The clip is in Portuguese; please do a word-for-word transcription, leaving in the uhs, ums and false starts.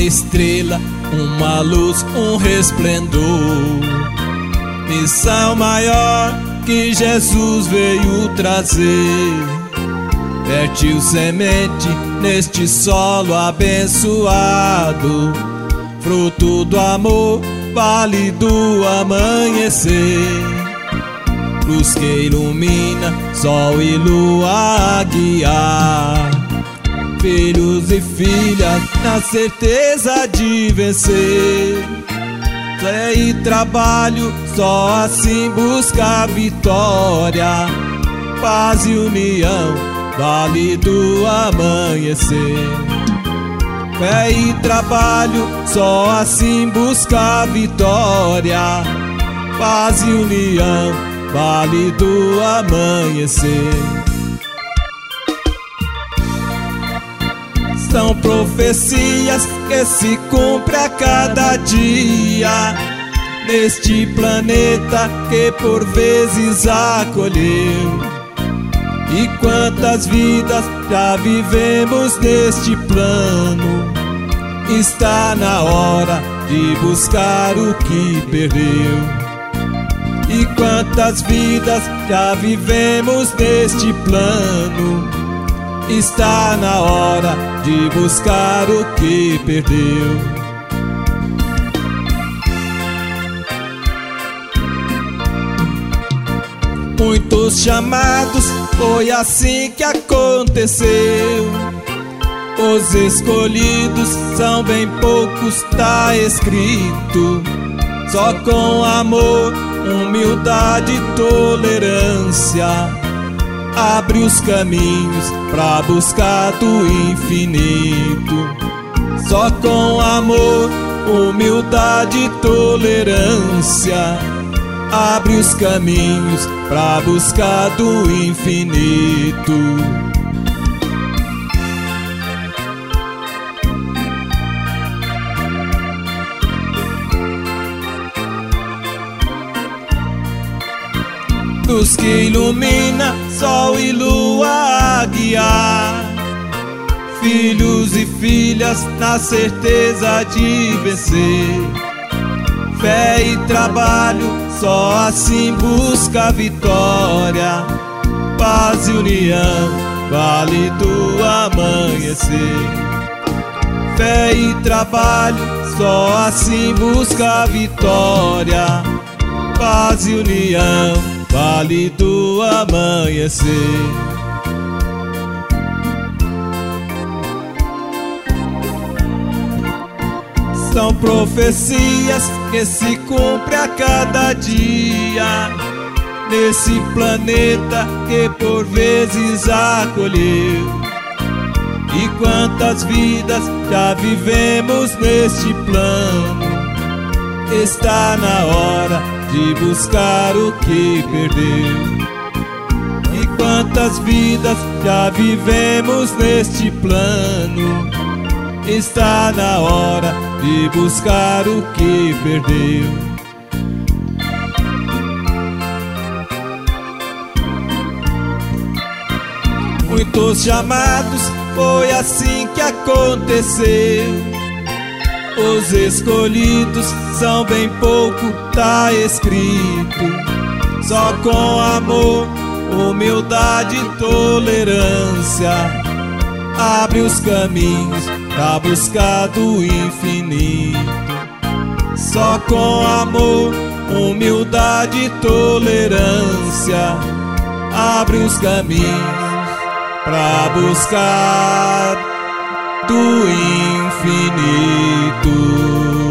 estrela, uma luz, um resplendor. Missão maior que Jesus veio trazer. Vertiu semente neste solo abençoado, fruto do amor, vale do amanhecer. Luz que ilumina, sol e lua a guiar filhos e filhas na certeza de vencer. Fé e trabalho, só assim busca a vitória. Paz e união, vale do amanhecer. Fé e trabalho, só assim busca a vitória. Paz e união, vale do amanhecer. São profecias que se cumprem a cada dia, neste planeta que por vezes acolheu. E quantas vidas já vivemos neste plano, está na hora de buscar o que perdeu. E quantas vidas já vivemos neste plano, está na hora de buscar o que perdeu. Muitos chamados, foi assim que aconteceu. Os escolhidos são bem poucos, tá escrito. Só com amor, humildade e tolerância abre os caminhos pra buscar do infinito. Só com amor, humildade e tolerância abre os caminhos pra buscar do infinito. Luz que ilumina, sol e lua a guiar filhos e filhas na certeza de vencer. Fé e trabalho, só assim busca a vitória. Paz e união, vale do amanhecer. Fé e trabalho, só assim busca a vitória. Paz e união, vale do amanhecer. São profecias que se cumprem a cada dia, nesse planeta que por vezes acolheu. E quantas vidas já vivemos neste plano, está na hora de buscar o que perdeu. E quantas vidas já vivemos neste plano, está na hora de buscar o que perdeu. Muitos chamados, foi assim que aconteceu. Os escolhidos são bem pouco, tá escrito. Só com amor, humildade e tolerância abre os caminhos pra buscar do infinito. Só com amor, humildade e tolerância abre os caminhos pra buscar do infinito.